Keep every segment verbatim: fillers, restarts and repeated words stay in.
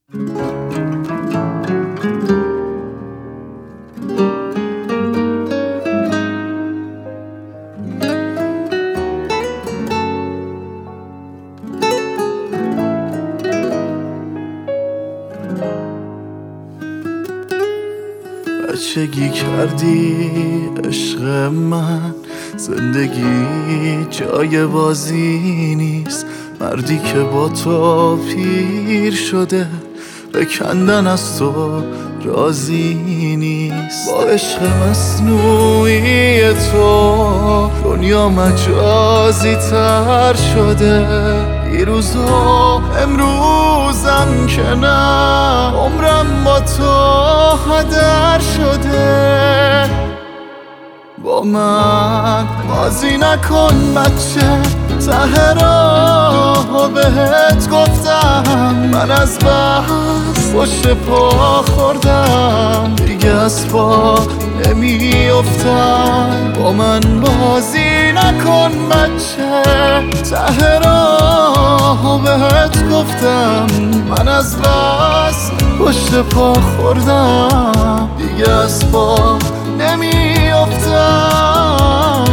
بچگی کردی عشق من، زندگی جای بازی نیست. مردی که با تو پیر شده به کندن از تو راضی نیست. با عشق مصنوعی تو دنیا مجازی تر شده. دیروز و امروزم که نه، عمرم با تو هدر شده. با من بازی نکن بچه، ته راه بهت گفتم. من از بس پشت پا خوردم، دیگه از پا نمی افتم. با من بازی نکن بچه، ته راه بهت گفتم. من از بس پشت پا خوردم، دیگه از پا نمی افتم.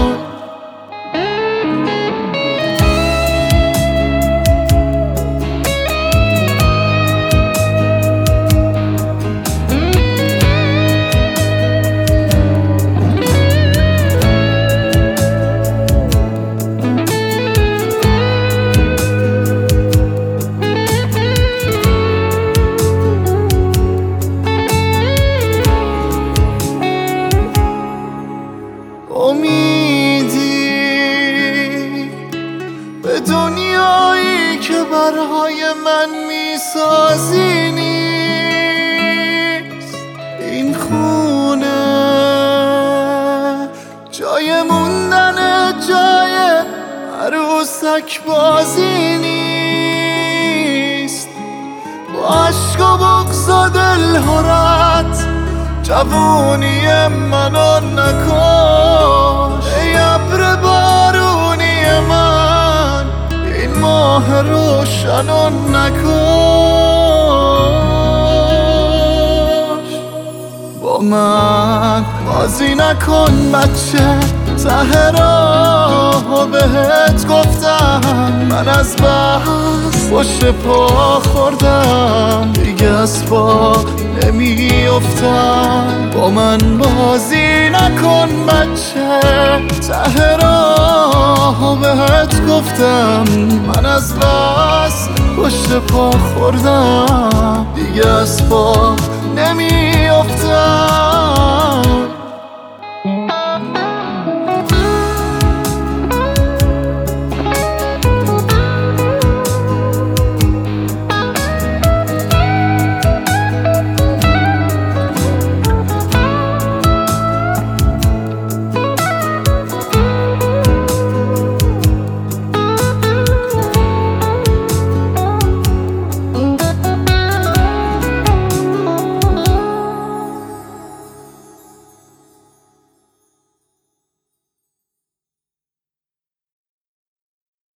امیدی به دنیایی که برای من میسازی نیست. این خونه جای موندن، جای عروسک بازی نیست. با عشق و بغض و دلهرت جوونی منو نکش. ای ابر بارونی من، این ماه روشنو نکش. با من بازی نکن بچه، ته راه بهت گفتم. من از بس پشت پا خوردم، دیگه از پا نمی افتم. با من بازی نکن بچه، ته راه بهت گفتم. من از بس پشت پا خوردم، دیگه از پا